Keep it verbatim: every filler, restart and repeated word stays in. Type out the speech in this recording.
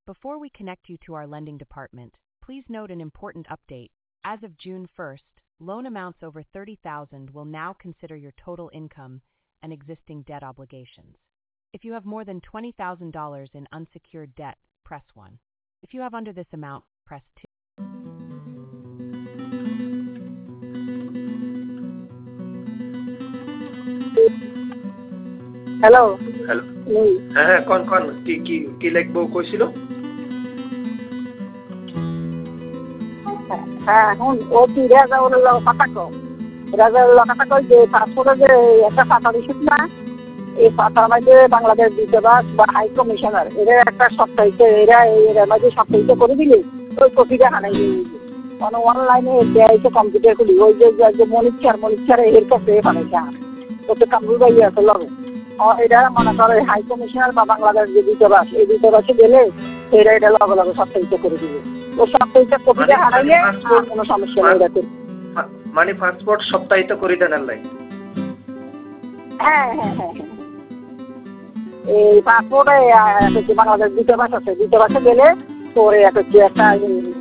Before we connect you to our lending department, please note an important update. As of June first, loan amounts over thirty thousand dollars will now consider your total income and existing debt obligations. If you have more than twenty thousand dollars in unsecured debt, press one. If you have under this amount, press two. Hello hello হ্যাঁ হ্যাঁ কোন কোন কি কি কি লিখবো কইছিল হ্যাঁ এখন ও কি রাজাউল্লাহ কথা কো রাজাউল্লাহ কথা কই যে পাসপোর্টে যে একটা পাতা দিছিস না এই পাতার মধ্যে বাংলাদেশ দূতাবাস বা হাই কমিশনার এরা একটা সপ্তাহিত এরা এর মধ্যে সপ্তাহিত করে দিলে ওই কপিটা হানাই মানে অনলাইনে দেয়াইছে কম্পিউটার খুলি ওই যে মনিচার মনিচার এর কাছে বানাইছে ওতে কামরুল ভাই আছে লগে এটা মনে করে হাই কমিশনার বা বাংলাদেশ যে দূতাবাস এই দূতাবাসে গেলে এরা এটা লগে লগে সপ্তাহিত করে দিবে ও সপ্তাহিত কপিটা হারাইলে কোনো সমস্যা নেই এটাতে মানে পাসপোর্ট সপ্তাহিত করে দেন আল্লাহ হ্যাঁ হ্যাঁ হ্যাঁ এই পাসপোর্টে বাংলাদেশ দূতাবাস আছে দূতাবাসে গেলে তোর একটা